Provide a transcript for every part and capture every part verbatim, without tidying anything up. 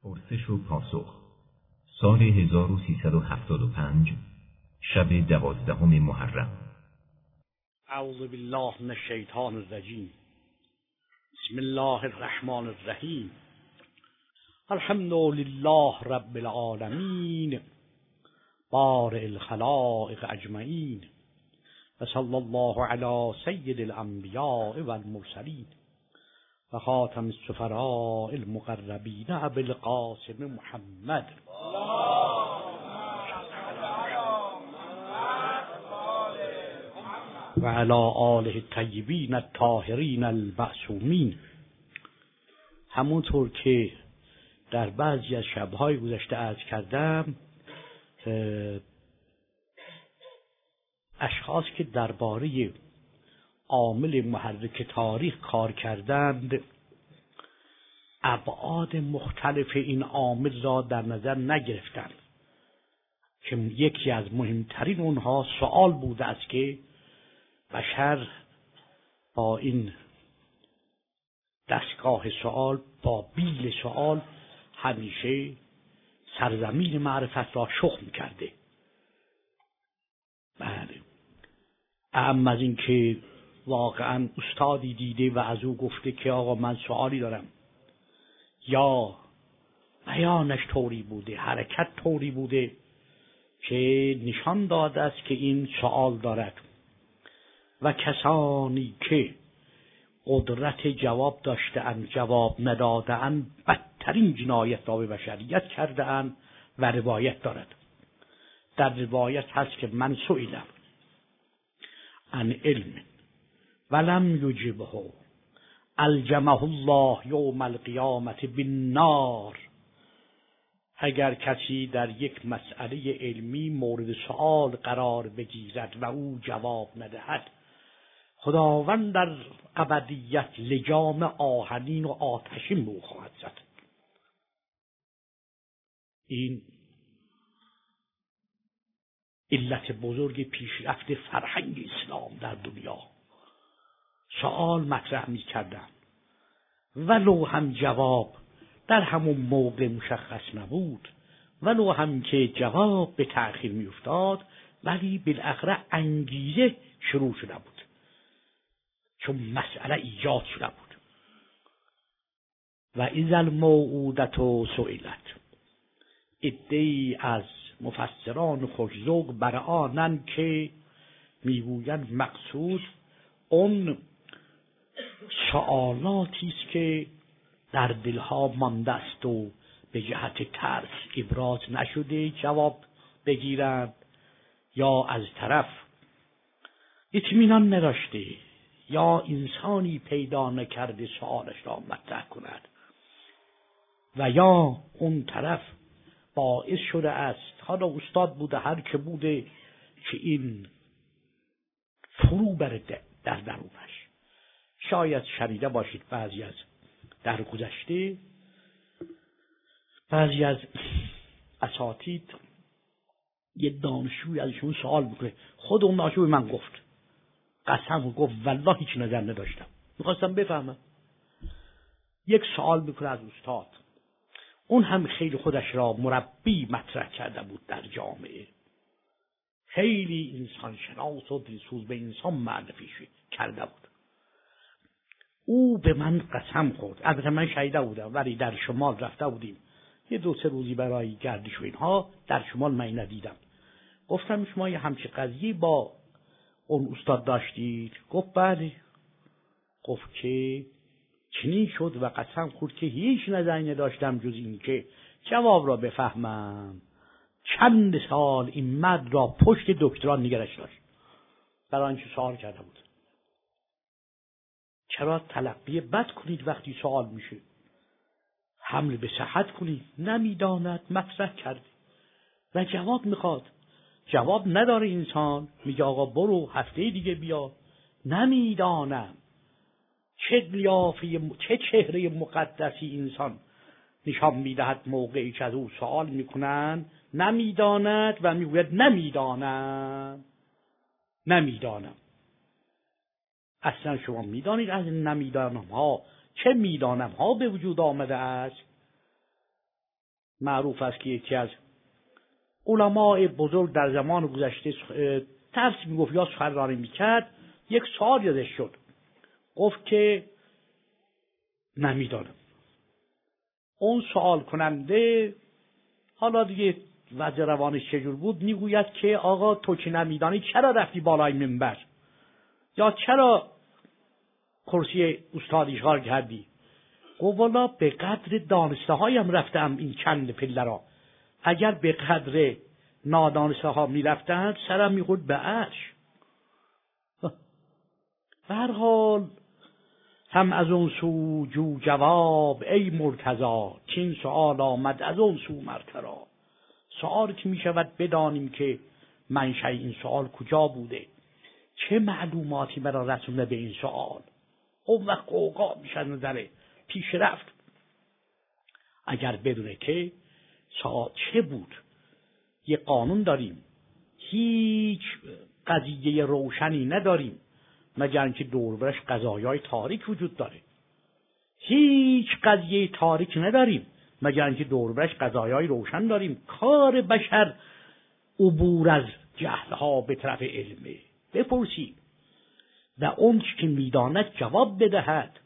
پرسش و پاسخ سال هزار و سیصد و هفتاد و پنج شب دوازدهم محرم. اعوذ بالله من الشیطان الرجیم. بسم الله الرحمن الرحیم. الحمد لله رب العالمین بارئ الخلائق اجمعین و صلی الله علی سید الانبیاء و المرسلین و خاتم السفراء المقربین ابی القاسم محمد و علی آله الطیبین الطاهرین المعصومین. همونطور که در بعضی از شب‌های گذشته عرض کردم، اشخاص که درباره عامل محرک تاریخ کار کردند ابعاد مختلف این عامل را در نظر نگرفتند که یکی از مهمترین اونها سوال بوده است که بشر با این دستگاه سوال، با بیل سوال، همیشه سرزمین معرفت را شخم کرده. بله، اما از این که واقعا استادی دیده و از او گفته که آقا من سوالی دارم، یا بیانش طوری بوده، حرکت طوری بوده که نشان داده است که این سوال دارد، و کسانی که قدرت جواب داشته‌اند جواب نداده‌اند بدترین جنایت را به بشریت کرده‌اند و روایت دارد. در روایت هست که من سئلم عن علم ولم یجبه الجمه الله یوم القیامة بالنار. اگر کسی در یک مسئله علمی مورد سؤال قرار بگیرد و او جواب ندهد، خداوند در ابدیت لجام آهنین و آتشین به او خواهد زد. این علت بزرگ پیشرفت فرهنگ اسلام در دنیا. سوال مطرح می کردن ولو هم جواب در همون موقع مشخص نبود، ولو هم که جواب به تأخیر می افتاد، ولی بالاخره انگیزه شروع شده بود، چون مسئله ایجاد شده بود. و اذا الموعودة سئلت. عده‌ای از مفسران خوش‌ذوق بر آنند که میگویند مقصود اون سوالاتی است که در دلها مانده است و به جهت ترس ابراز نشده جواب بگیرند، یا از طرف اطمینان نداشته یا انسانی پیدا نکرده سوالش را مطرح کند، و یا اون طرف باعث شده است، حالا استاد بوده هر که بوده، که این فرو بره در درونش. شاید شنیده باشید بعضی از در گذشته بعضی از اساتید یه دانشجوی ازشون سوال میکنه، خود اون دانشجو به من گفت، قسم گفت والله هیچ نظر نداشتم، میخواستم بفهمم. یک سوال میکنه از استاد، اون هم خیلی خودش را مربی مطرح کرده بود در جامعه، خیلی انسان شناس و دلسوز به انسان معرفی کرده بود. او به من قسم خورد، البته من شهیده بودم ولی در شمال رفته بودیم یه دو سه روزی برای گردش و اینها، در شمال من ندیدم. گفتم شما یه همچه قضیه با اون استاد داشتید؟ گفت بله. گفت که چنین شد و قسم خورد که هیچ نظری نداشتم جز این که جواب را بفهمم. چند سال این مرد را پشت دکترا نگرش داشت برای اینکه سوال کرده بود. چرا تلقی بد کنید وقتی سوال میشه؟ حمل به صحت کنید. نمیداند، مطرح کرد و جواب میخواد، جواب نداره انسان، میگه آقا برو هفته دیگه بیا. نمیدانم چه لیافه، چه چهره مقدسی انسان نشان میدهد موقعی که از او سوال میکنن. نمیداند و میگوید نمیدانم نمیدانم. اصلا شما میدانید از نمیدانم ها چه میدانم ها به وجود آمده است؟ معروف است که یکی از علماء بزرگ در زمان گذشته درس میگفت یا سخنرانی میکرد، یک سوال یادش شد، گفت که نمیدانم. اون سوال کننده، حالا دیگه وضع روانش چجور بود، میگوید که آقا تو که نمیدانی چرا رفتی بالای منبر، یا چرا کرسی استادی اشغال کردی؟ گفت والا به قدر دانسته هایم رفتم این چند پله را، اگر به قدر نادانسته ها می رفتند سرم می خورد به عرش. به هر حال هم از اون سو جو جواب ای مرتضا، چین سؤال آمد از اون سو مرترا. سؤال که می شود بدانیم که منشأ این سؤال کجا بوده، چه معلوماتی مرا رسونده به این سؤال. اون وقت قوقا میشه نظره پیش رفت. اگر بدونه که سؤال چه بود، یه قانون داریم، هیچ قضیه روشنی نداریم مگر اینکه دور برش قضایای تاریک وجود داره. هیچ قضیه تاریک نداریم مگر اینکه دور برش قضایای روشن داریم. کار بشر عبور از جهلها به طرف علمه. بپرسید و اون که میداند جواب بدهد،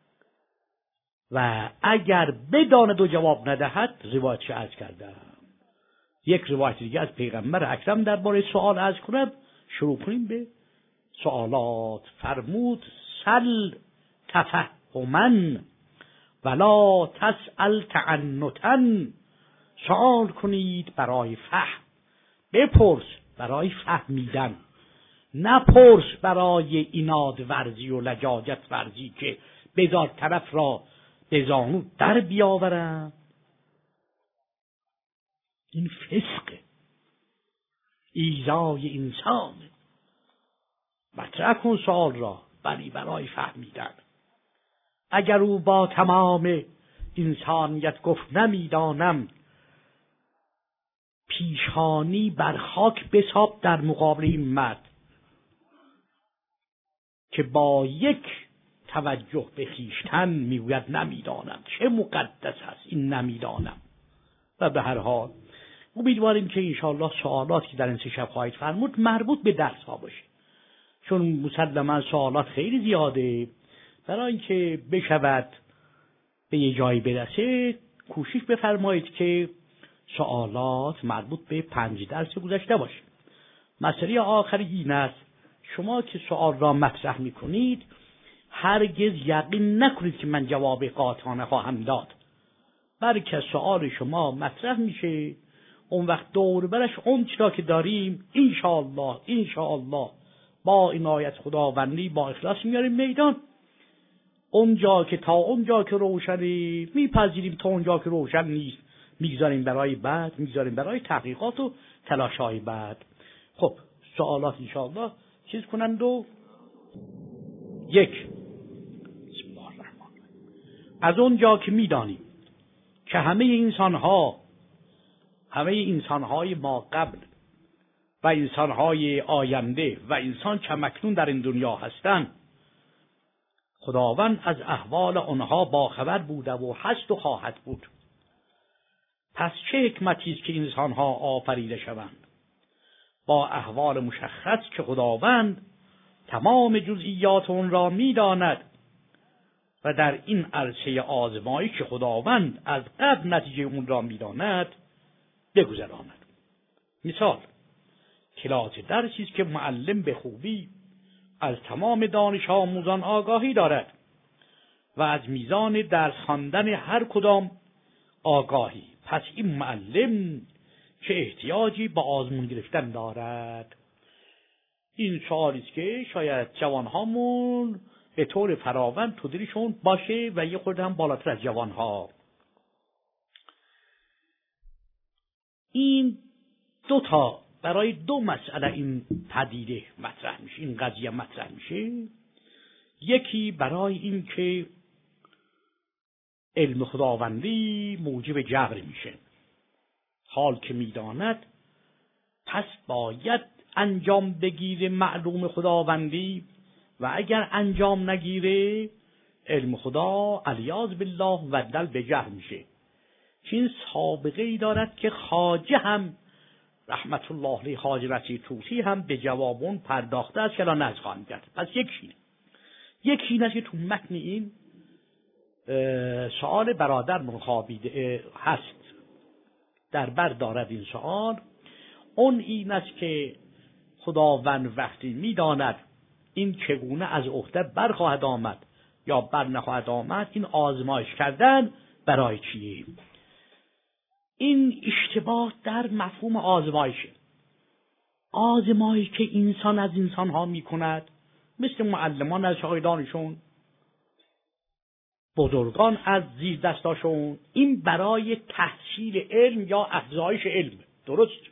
و اگر بداند و جواب ندهد روایت چه عرض کردم. یک روایت دیگه از پیغمبر اکرم درباره سوال عرض کنم. شروع کنیم به سوالات. فرمود سل تفهما ولا تسأل تعنتا. سوال کنید برای فهم، بپرس برای فهمیدن، نپرس برای ایناد ورزی و لجاجت ورزی که بذار طرف را به زانو در بیاورم. این فسق ایذای انسان. مطرح کن سوال را ولی برای فهمیدن. اگر او با تمام انسانیت گفت نمیدانم، پیشانی بر خاک بساب در مقابل این مرد که با یک توجه به خویشتن میگوید نمیدانم. چه مقدس است این نمیدانم. و به هر حال امیدواریم که انشاءالله سوالات که در این سه شب خواهید فرمود مربوط به درس ها باشه، چون مسلما سوالات خیلی زیاده. برای اینکه بشود به یه جایی برسه کوشش بفرمایید که سوالات مربوط به پنج درس گذشته باشه. مسئله آخری این است، شما که سوال را مطرح میکنید هرگز یقین نکنید که من جواب قاطعانه خواهم داد، بلکه سوال شما مطرح میشه، اون وقت دور برش اون چرا که داریم انشاءالله انشاءالله با عنایت خداوندی با اخلاص میاریم میدان. اونجا که تا اونجا که روشنی میپذیریم، تا اونجا که روشن نیست میگذاریم برای بعد، میگذاریم برای تحقیقات و تلاش‌های بعد. خب سوالات انشاءالله چیز کنند. و یک، بسم الله الرحمن الرحیم، از اونجا که میدانیم که همه انسان‌ها، همه انسان‌های ما قبل و انسان‌های آینده و انسان چمکنون در این دنیا هستند، خداوند از احوال آنها باخبر بوده و هست و خواهد بود. پس چه حکمتی است که انسان‌ها آفریده شوند با احوال مشخص که خداوند تمام جزئیات اون را می‌داند و در این عرصه آزمایش که خداوند از قبل نتیجه اون را می‌داند بگذراند. مثال کلاس درسی است که معلم به خوبی از تمام دانش آموزان آگاهی دارد و از میزان درس خواندن هر کدام آگاهی. پس این معلم چه احتیاجی به آزمون گرفتن دارد؟ این سوالی است که شاید جوانهامون به طور فراوان تو دلشون باشه و یه خورده هم بالاتر از جوانها. این دو تا برای دو مسئله این پدیده مطرح میشه، این قضیه مطرح میشه. یکی برای این که علم خداوندی موجب جبر میشه، حال که میداند پس باید انجام بگیره معلوم خداوندی، و اگر انجام نگیره علم خدا علیاذ بالله بدل به جهل میشه. که این سابقه ای دارد که خواجه هم رحمت الله علیه خواجه رشید طوسی هم به جواب اون پرداخته است که الان نز خواهم کرد. پس یکی یکی این است که تو متن این سوال برادر منخوابیده هست، در بر دارد این سوال. اون این است که خداوند وقتی میداند این چگونه از عهده برخواهد آمد یا بر نخواهد آمد، این آزمایش کردن برای چیه؟ این اشتباه در مفهوم آزمایشه. آزمایش که انسان از انسان ها می کند، مثل معلمان از شاگردانشون، بزرگان از زیر دستاشون، این برای تحصیل علم یا افزایش علم، درست؟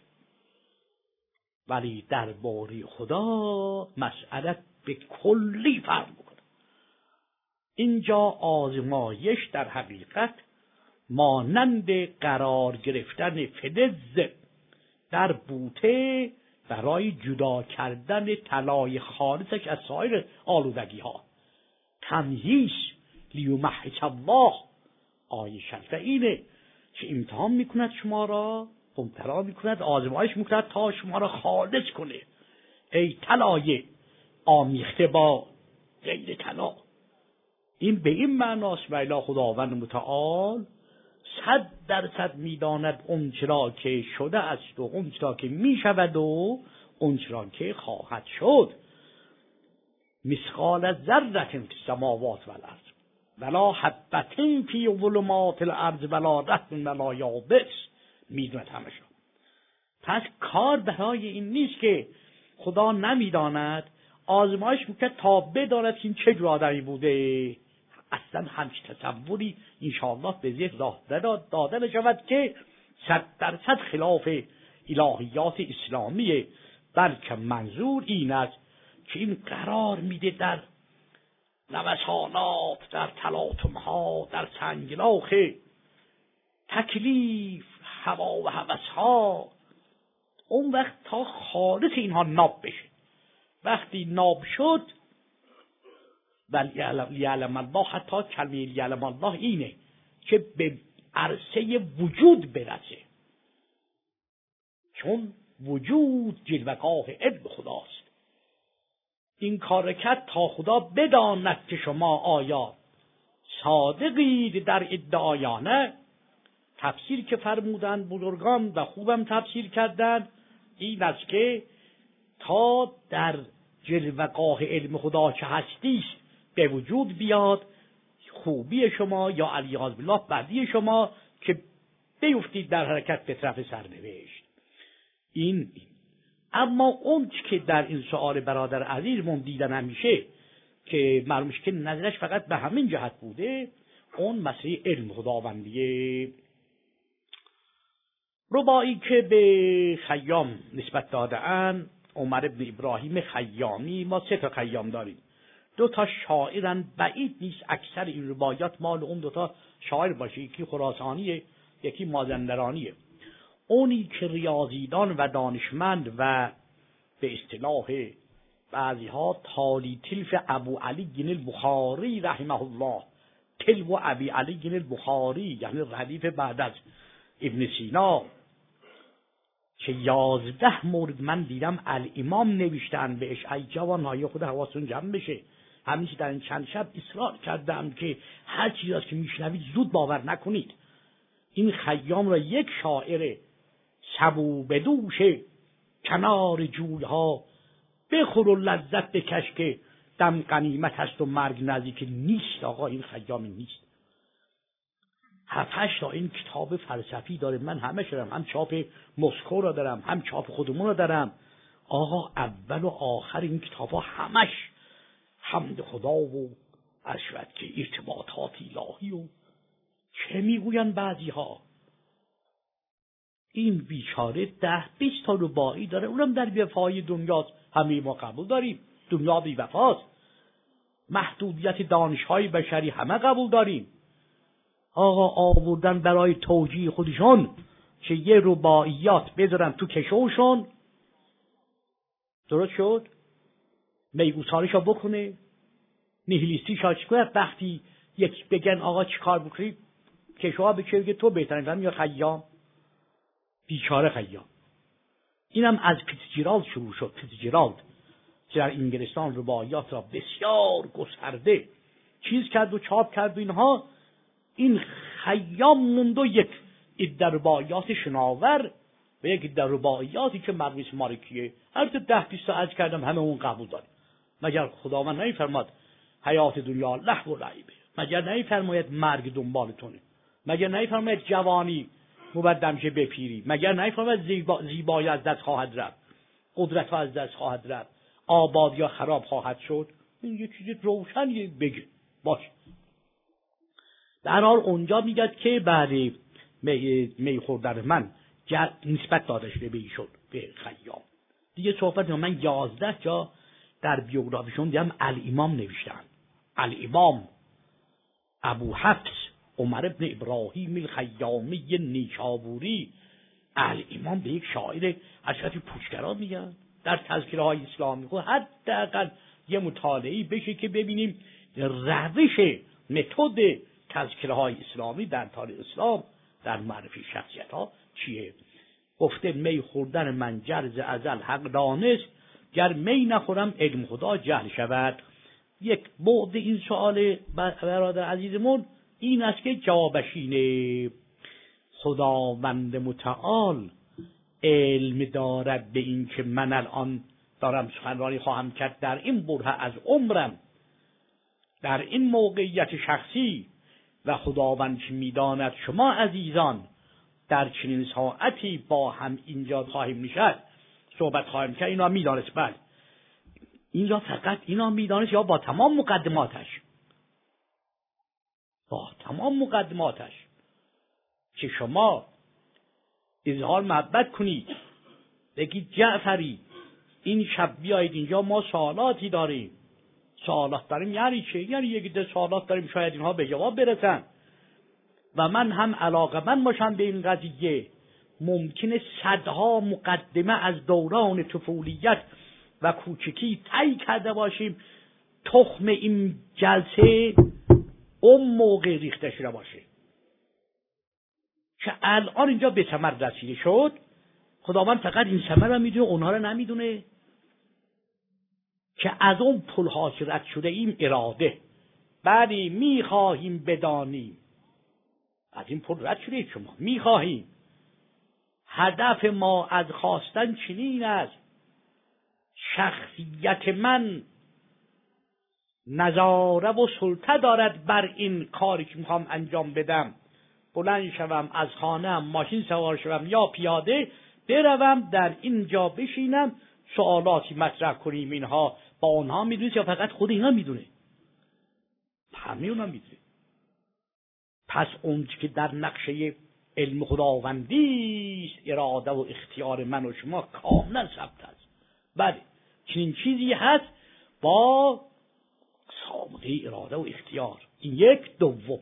ولی در باری خدا مسئله به کلی فرق میکنه. اینجا آزمایش در حقیقت مانند قرار گرفتن فلز در بوته برای جدا کردن طلای خالصش از سایر آلودگی ها، تمییز لیمحص الله. آیه شریفه اینه که امتحان میکند شما را، امتحان میکند، آزمایش میکند تا شما را خالص کنه. ای طلای آمیخته با غیر طلا. این به این معناست و الی خداوند متعال صد درصد میداند اون چرا که شده است و اون چرا که میشود و اون چرا که خواهد شد. مثقال ذره فی السماوات والارض ولا حبة فی ظلمات الارض ولا رطب ولا یابس. میدوند همشون. پس کار برای این نیست که خدا نمیداند، آزمایش میکرد تا بداند که این چه جور آدمی بوده. اصلا همچی تصوری انشاءالله به ذهن داده نشود که صد درصد خلاف الهیات اسلامیه، بلکه منظور این است که این قرار میده در نوسانات، در تلاطم‌ها، در سنگلاخ تکلیف، هوا و هوس‌ها. اون وقت تا خالص اینها ناب بشه. وقتی ناب شد ولی یعلم الله، حتی کلمه یعلم الله اینه که به عرصه وجود برسه، چون وجود جلوگاه علم خداست. این کار کرد تا خدا بداند که شما آیا صادقید در ادعایانه. تفسیر که فرمودن بزرگان و خوبم تفسیر کردن این است که تا در جلوگاه علم خدا که هستیست به وجود بیاد خوبی شما یا علیاذ بالله بدی شما که بیفتید در حرکت به طرف سرنوشت. این, این اما اون که در این سؤال برادر عزیزمون دیدن همیشه که معلومش که نظرش فقط به همین جهت بوده، اون مسئله علم خداوندیه. ربایی که به خیام نسبت دادن، عمر ابن ابراهیم خیامی، ما سه تا خیام داریم، دو تا شاعرن، بعید نیست اکثر این روایات مال اون دو تا شاعر باشه، یکی خراسانیه یکی مازندرانیه. اونی که ریاضیدان و دانشمند و به اصطلاح بعضی ها تالی تلف ابو علی گین البخاری رحمه الله، تلو ابی علی گین البخاری یعنی ردیف بعد از ابن سینا، که یازده مورد من دیدم الامام نوشتن بهش. ای جوانهای خود حواستون جمع بشه. همیشه در این چند شب اصرار کردم که هر چیزی است که میشنوید زود باور نکنید. این خیام را یک شاعر سبو بدوش کنار جویها بخور و لذت بکش که دم غنیمت هست و مرگ نزدیک نیست. آقا این خیامی نیست. هفتش تا این کتاب فلسفی داره، من همه شدم، هم چاپ مسکو را دارم هم چاپ خودمون را دارم. آقا اول و آخر این کتاب ها همش حمد خدا و اشوت که ارتباطات الهی و چه میگوین بعضی ها. این بیچاره ده بیست تا رباعی داره، اونم در وفای دنیاست. همه ما قبول داریم دنیا بی وفاست. محدودیت دانش‌های بشری همه قبول داریم. آقا آوردن برای توجیه خودشون که یه رباعیات بذارن تو کشوشون، درست شد؟ میگوساریشو بکنه، نیهیلیستی شاش کنه. وقتی یک بگن آقا چی کار بکنید، کشوها به که تو بهترین فهم یا خیام، بیچاره خیام. اینم از فیتزجرالد شروع شد. فیتزجرالد که در انگلستان رباعیات را بسیار گسترده چیز کرد و چاپ کرد و اینها، این خیام موند و یک عده رباعیات شناور و یک عده رباعیاتی که مرموز مالکیه. هر تا ده بیست تا عرض کردم همه اون قبول داره. مگر خداوند نمی‌فرماد حیات دنیا لهو و لعبه؟ مگر نمی‌فرماید مرگ دنبالتونه؟ مگر نمی‌فرماید جوانی مبدل شه به پیری؟ مگر نمی‌فرماید زیبا زیبایی از دست خواهد رفت، قدرت از دست خواهد رفت، آباد یا خراب خواهد شد؟ این یه چیز روشنی بگه باش. در حال اونجا میگه که بعد می, می خوردن من نسبت داده شده به ایشون، به خیام. دیگه صحبت من یازده جا در بیوگرافیشون دیدم الامام نوشتن. الامام ابو حفص عمر ابن ابراهیم الخیامی نیشابوری. الامام به یک شاعر حضرت پوشگران میگن در تذکره های اسلامی. خب حداقل یه مطالعه‌ای بشه که ببینیم روش متد تذکره های اسلامی در تاریخ اسلام در معرفی شخصیت ها چیه. گفته می خوردن من جرز ازل حق دانست، گر می نخورم علم خدا جهل شود. یک بعد این سوال برادر عزیزمون این است که جوابش اینه: خداوند متعال علم دارد به این که من الان دارم سخنرانی خواهم کرد در این برهه از عمرم، در این موقعیت شخصی، و خداوند که میداند شما عزیزان در چنین ساعتی با هم اینجا خواهیم نشست صحبت خواهیم کرد. اینا میدانست. بله اینجا فقط اینا میدانست یا با تمام مقدماتش، با تمام مقدماتش که شما اظهار محبت کنید، بگید جعفری این شب بیایید اینجا ما سوالاتی داریم. سوالات داریم یعنی چه؟ یعنی یک ده سوالات داریم شاید اینها به جواب برسن و من هم علاقه‌مند باشم به این قضیه. ممکنه صدها مقدمه از دوران طفولیت و کوچکی طی کرده باشیم، تخم این جلسه اون موقع ریخته شده باشه که الان اینجا به ثمر رسیده شد. خداوند فقط این ثمر رو میدونه، اونها رو نمیدونه که از اون پل‌ها که رد شده ایم اراده بلی میخواهیم بدانیم. از این پل رد شده شما میخواهیم. هدف ما از خواستن چنین است: شخصیت من نظاره و سلطه دارد بر این کاری که میخوام انجام بدم. بلند شوم از خانه‌ام، ماشین سوار شوم یا پیاده بروم در اینجا بشینم سوالاتی مطرح کنیم. اینها با اونها میدونید یا فقط خود اینا میدونه؟ همه اونا میدونه. پس اون که در نقشه علم خداوندی است اراده و اختیار من و شما کاملا ثبت است. بله چنین چیزی هست با سابقه اراده و اختیار. این یک. دوم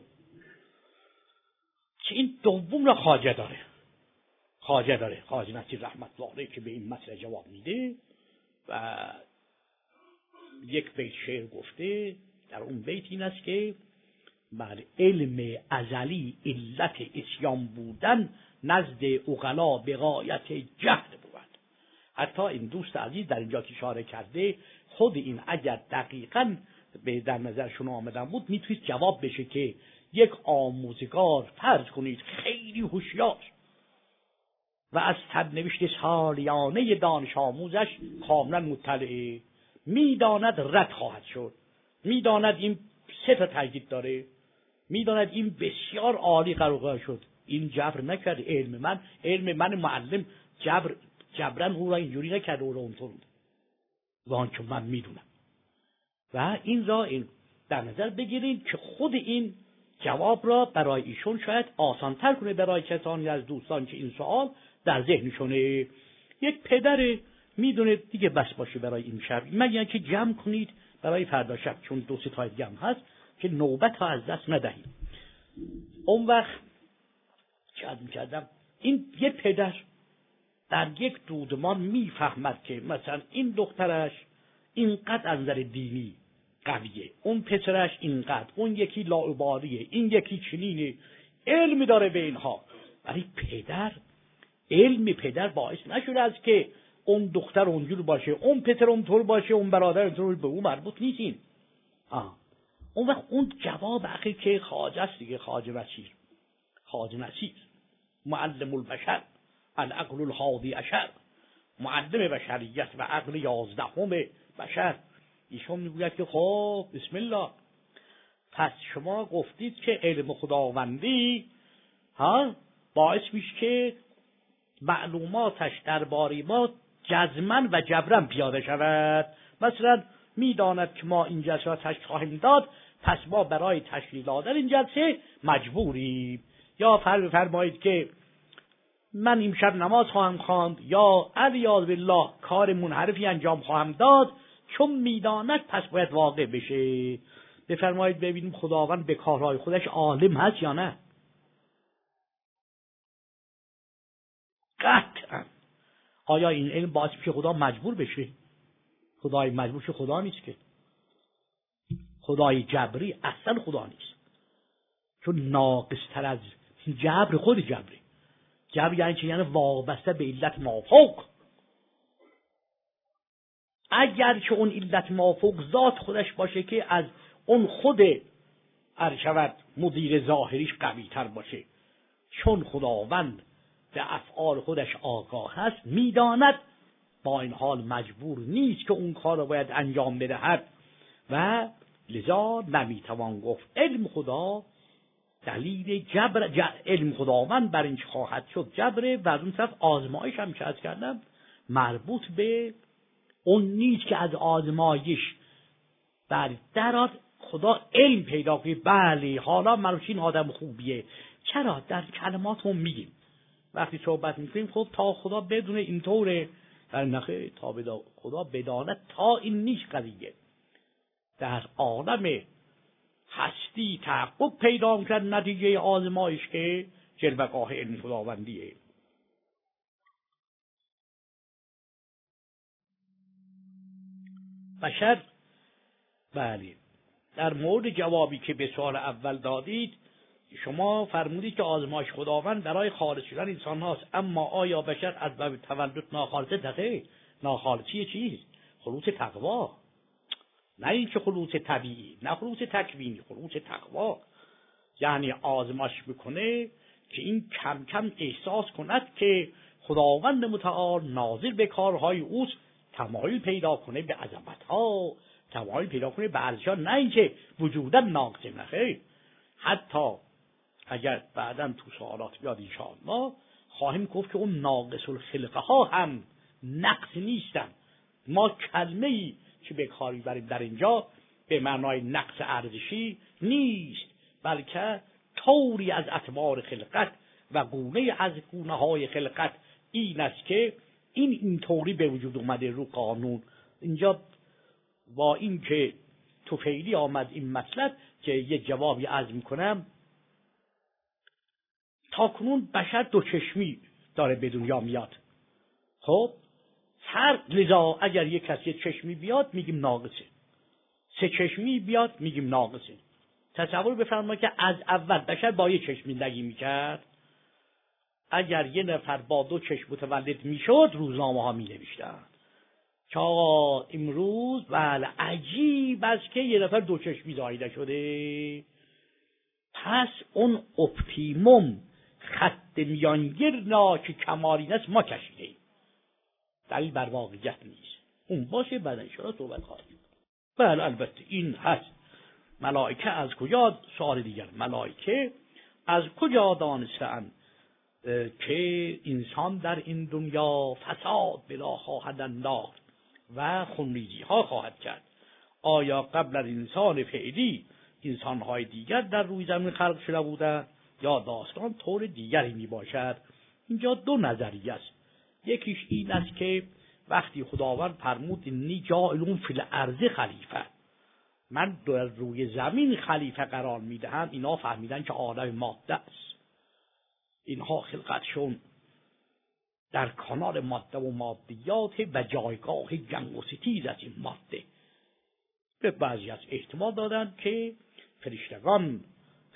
که این دوم را خواجه داره. خواجه داره خواجه نصیر رحمت الله علیه که به این مسئله جواب میده و یک بیت شعر گفته. در اون بیت این است که بر علم ازلی علت اسیان بودن نزد عقلا به غایت جهل بود. حتی این دوست عزیز در اینجا که اشاره کرده خود این اگر دقیقاً به در نظرشون آمدن بود میتونید جواب بشه که یک آموزگار فرض کنید خیلی هوشیار و از سرنوشت سالیانه دانش آموزش کاملا مطلعه، میداند رد خواهد شد، میداند این سه تا تاکید داره، میداند این بسیار عالی قرار خواهد شد. این جبر نکرد علم من، علم من معلم جبر جبران او را اینجوری نکرده او را اونطور وان که من میدونم. و این را این در نظر بگیرید که خود این جواب را برای ایشون شاید آسانتر کنه برای کسانی از دوستان که این سوال در ذهنشونه. یک پدر میدونه دیگه بس باشه برای این شب، مگر که جمع کنید برای فردا شب، چون دو سه تا جمع هست که نوبت ها از دست ندهیم. اون وقت چه کردم این یه پدر در یک دودمان میفهمد که مثلا این دخترش اینقدر از نظر دینی قویه، اون پسرش اینقدر، اون یکی لاابالیه، این یکی چنینه، علم داره به اینها. ولی پدر، علم پدر باعث نشده است که اون دختر اونجور باشه، اون پسر اونطور باشه، اون برادر اونطور، به اون مربوط نیستین. آه. اون وقت اون جواب اخیر که خواجه است دیگه، خواجه بشیر، خواجه نصیر، معلم البشر، العقل الحادی عشر، معلم بشریت و عقل یازدهم بشر، ایشون میگوید که خب بسم الله، پس شما گفتید که علم خداوندی ها باعث میشه که معلوماتش درباره ما جزمن و جبرن پیاده شود. مثلا میداند که ما این جلسه را تشکیل خواهیم داد، پس ما برای تشکیل دادن این جلسه مجبوریم. یا فرض فرمایید که من امشب نماز خواهم خواند، یا علیاذ بالله کار منحرفی انجام خواهم داد، چون میداند پس باید واقع بشه. بفرمایید ببینیم خداوند به کارهای خودش عالم هست یا نه؟ قطعا. آیا این علم باعث میشه خدا مجبور بشه؟ خدای مجبور شه خدا نیست که. خدای جبری اصلا خدا نیست، چون ناقص تر از جبر خود جبری. جبر یعنی چه؟ یعنی وابسته به علت مافوق. اگر که اون علت مافوق ذات خودش باشه که از اون خود ارشود مدیر ظاهریش قوی تر باشه، چون خداوند به افعال خودش آگاه هست، میداند، با این حال مجبور نیست که اون کار رو باید انجام بدهد و لذا نمیتوان گفت علم خدا دلیل جبر. ج... علم خداوند بر این خواهد شد جبره، و از اون طرف آزمایش هم که از کردم مربوط به اون نیست که از آزمایش بر درات خدا علم پیدا کنه. بله حالا مرشین آدم خوبیه، چرا در کلمات هم میگیم وقتی صحبت میکنیم خب تا خدا بدونه اینطوره، در نخه تا بدا خدا بداند تا این نیست قضیه. در عالم هستی تحقق پیدا کرد نتیجه آزمایش که جلوه‌گاه علم خداوندیه. بشر بله در مورد جوابی که به سوال اول دادید، شما فرمودید که آزمایش خداوند برای خالص شدن انسان هاست، اما آیا بشر از باب تولد ناخالصه؟ دقیقه ناخالصی چیز؟ خلوص تقوا، نه این که خلوص طبیعی، نه خلوص تکوینی، خلوص تقوا. یعنی آزمایش میکنه که این کم کم احساس کند که خداوند متعال ناظر به کارهای اوست، تمایل پیدا کنه به عظمتها، تمایل پیدا کنه به ارزش‌ها، نه اینکه وجودا ناقصه. نخیر، حتی اگر بعداً تو سوالات بیاد انشاءالله خواهیم گفت که اون ناقص الخلقه ها هم نقص نیستن. ما کلمه‌ای که به کار می‌بریم در اینجا به معنای نقص ارزشی نیست، بلکه طوری از اطوار خلقت و گونه از گونه‌های خلقت این است که این اینطوری به وجود اومده رو قانون. اینجا با این که توفیلی آمد این مطلب که یه جوابی عرض میکنم، تا کنون بشر دو چشمی داره به دنیا میاد. خب هر لذا اگر یک کسی چشمی بیاد میگیم ناقصه، سه چشمی بیاد میگیم ناقصه. تصور بفرمایید که از اول بشر با یک چشمی زندگی میکرد، اگر یه نفر با دو چشم متولد میشد روزنامه ها می نوشتن که آقا امروز بله عجیب است که یه نفر دو چشمی زایده شده. پس اون اپتیموم خط میانگیر که کمالین است ما کشیدیم، دلیل بر واقعیت نیست. اون باشه بعد انشاءالله صحبت خواهیم. بله البته این هست. ملائکه از کجا؟ سوال دیگر، ملائکه از کجا دانستند که انسان در این دنیا فساد بلا خواهد انداخت و خونریزی ها خواهد کرد؟ آیا قبل از انسان فعلی انسانهای دیگر در روی زمین خلق شده بودند یا داستان طور دیگری می باشد؟ اینجا دو نظریه است. یکیش این است که وقتی خداوند فرمود انی جاعلون فی الارض خلیفه، من در روی زمین خلیفه قرار میدهم، اینا فهمیدن که عالم ماده است، اینها خلقتشون در کانال ماده و مادیات و جایگاه جنگ و ستیز از این ماده. به بعضی از احتمال دادن که فرشتگان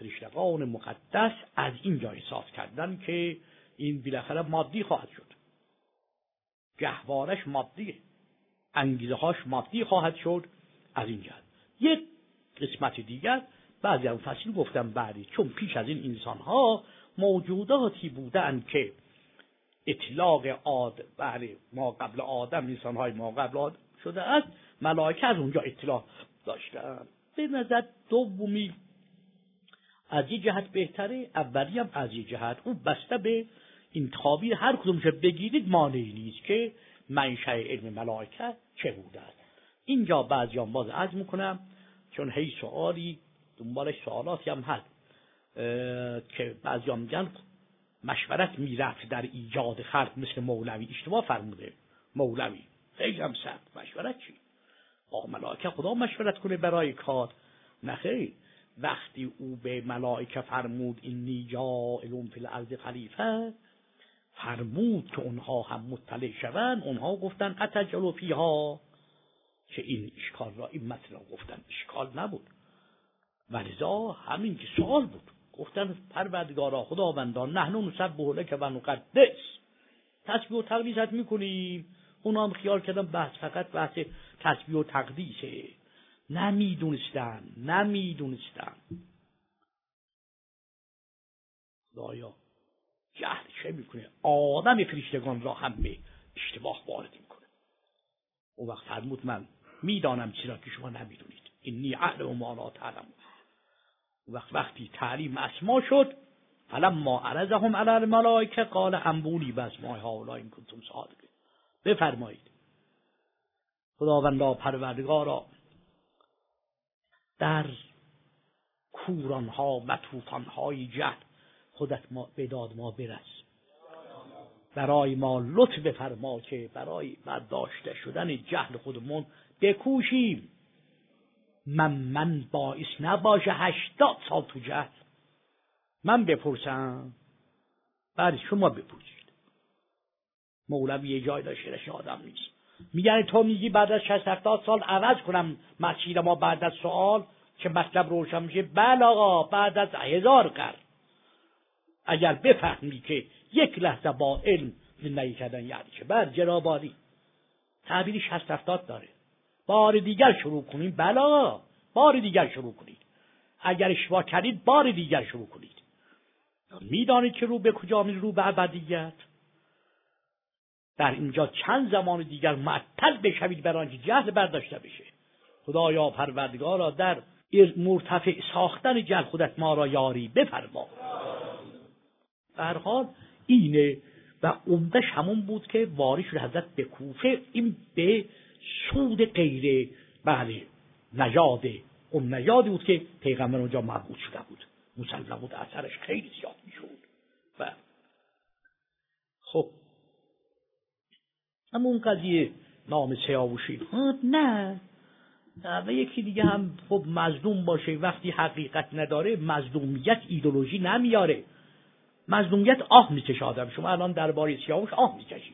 فرشتگان مقدس از اینجا احساس کردن که این بالاخره مادی خواهد شد، گهوارش مادیه، انگیزه هاش مادی خواهد شد. از اینجا یک قسمت دیگر بعضی از فصل گفتم بعدی، چون پیش از این انسان ها موجوداتی بودند که اطلاق آد بله ما قبل آدم، انسان های ما قبل آدم شده است، ملائکه از اونجا اطلاع داشتند. به نظر دومی از یک جهت بهتره، اولی هم از یک جهت اون بسته به این تعبیر هر کدومش بگیرید مانعی نیست که منشأ علم ملائکه چه بوده است. اینجا بعضیان باز عرض میکنم چون هی سوالی دنبالش سوالاتی هم هست که بعضیان میگن مشورت میرفت در ایجاد خلق مثل مولوی. اشتباه فرموده مولوی، خیلی هم سخت. مشورت چی؟ با ملائکه خدا مشورت کنه برای کار؟ نخیر. وقتی او به ملائکه فرمود اینی جاعل فی الارض خلیفه، فرمود که اونها هم مطلع شوند، اونها گفتن اتجعل فیها، که این اشکال را این مطلب گفتن اشکال نبود، ولذا همین که سوال بود. گفتن پروردگارا خداوندان نحن نسبح لک و نقدس، تسبیح و تقدیست میکنیم. اونا هم خیال کردن بحث فقط بحث تسبیح و تقدیسه. نمیدونستن نمیدونستن خدایا جهل چه میکنه، آدم فرشتگان را هم به اشتباه وارد میکنه. اون وقت فرمود من میدانم چرا که شما نمیدونید، اینی اعلم ما لا تعلمون. وقت وقتی تعلیم اسما شد، فلما عرضهم علی الملائکه قال انبونی باسماء هؤلاء ان کنتم صادقین. بفرمایید خداوندا پروردگارا در کورانها و طوفانهای جهل خودت ما به داد ما برس، برای ما لطف بفرما که برای برداشته شدن جهل خودمون بکوشیم. من من باعث نباشه هشتاد سال تو جهل من بپرسم، بعد شما بپرسید. مولوی یه جای داشت شعرش آدم نیست، میگن تو میگی بعد از شصت هفتاد سال عوض کنم مسیر ما بعد از سوال که مطلب روشن میشه. بله آقا، بعد از هزار قرن اگر بفهمی که یک لحظه با علم زندگی کردن یعنی چه، بعد جنابالی تعبیری شصت هفتاد داره. بار دیگر شروع کنیم. بله آقا، بار دیگر شروع کنید. اگر اشتباه کردید بار دیگر شروع کنید. میدانید که رو به کجا می رو به ابدیت. در اینجا چند زمان دیگر معطل بشوید برای آنکه جهل برداشته بشه. خدایا پروردگارا در مرتفع ساختن جهل خودت ما را یاری بفرما. به هر حال اینه و عمدش همون بود که وارث شد حضرت به کوفه. این به سود غیر بله نژاد اون نژادی بود که پیغمبر اونجا مبعوث شده بود، مسلم بود، اثرش خیلی زیاد میشد. و خب اما اون قضیه نام سیاوشی ها نه و یکی دیگه هم خب مظلوم باشه وقتی حقیقت نداره، مظلومیت ایدئولوژی نمیاره. مظلومیت آه میکشه آدم. شما الان درباره سیاوش آه میکشید،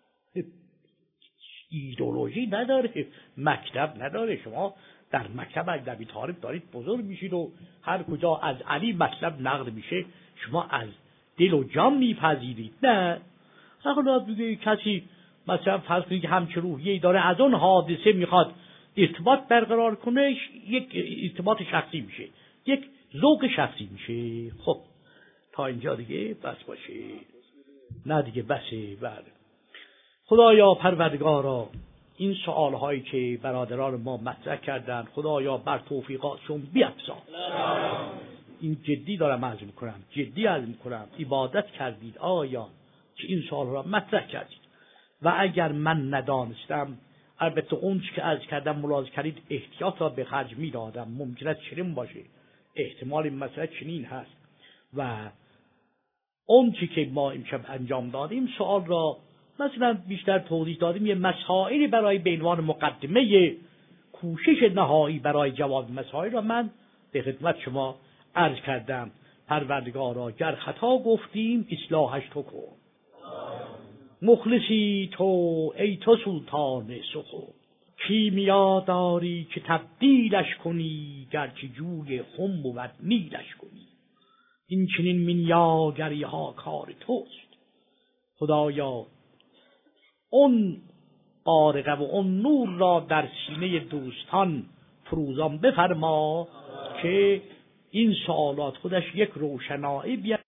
ایدئولوژی نداره، مکتب نداره. شما در مکتب ادبی تاریخ دارید بزرگ میشید و هر کجا از علی مطلب نقد میشه شما از دل و جان میپذیرید. نه حالا دیگه کسی مثلا فرض کنید که همچه روحیه‌ای داره از اون حادثه میخواد ارتباط برقرار کنه، یک ارتباط شخصی میشه، یک ذوق شخصی میشه. خب تا اینجا دیگه بس باشه. نه دیگه بسه. بله خدایا پروردگارا این سوالهایی که برادران ما مطرح کردن خدایا بر توفیقاتشون بیفزا. این جدی دارم عرض میکنم، جدی عرض میکنم. عبادت کردید آیا که این سوال را مطرح کردید و اگر من ندانستم البته اون که عرض کردم ملاحظه کردید احتیاط را به خرج میدادم. ممکنه چنین باشه، احتمال این مسئله چنین هست و اون چی که ما امشب انجام دادیم سوال را مثلا بیشتر توضیح دادیم. یه مسائلی برای به عنوان مقدمه کوشش نهایی برای جواب مسائل را من به خدمت شما عرض کردم. پروردگارا گر خطا گفتیم اصلاحش تو کن. مخلصی تو ای تو سلطان سخن، کیمیا داری که تبدیلش کنی، گرچه جوی خم بود نیلش کنی. این چنین مینیاگری ها کار توست. خدایا اون بارقه و اون نور را در سینه دوستان فروزان بفرما که این سوالات خودش یک روشنایی بیاد.